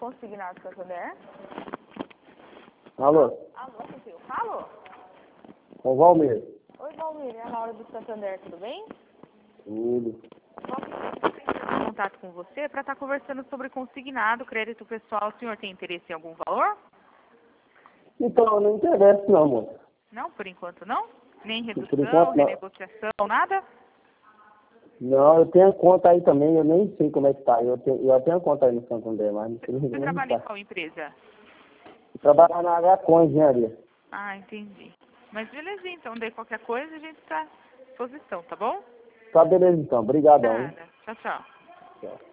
Consignado Santander. Alô? Alô, consigo? Falo? O Valmir. Oi, Valmir, é a Laura do Santander, tudo bem? Tudo. Em contato com você para estar conversando sobre consignado, crédito pessoal. O senhor tem interesse em algum valor? Então, não interessa não, moça. Não, por enquanto não? Nem Por redução, enquanto, não. renegociação, nada? Não, eu tenho conta aí também, eu nem sei como é que tá. Eu tenho conta aí no Santander, mas Você não trabalha em tá. qual empresa? Eu trabalho na H-Com Engenharia. Ah, entendi. Mas beleza, então, daí qualquer coisa a gente está à disposição, tá bom? Tá beleza então, obrigadão, hein? Nada. Tchau, tchau. Tchau.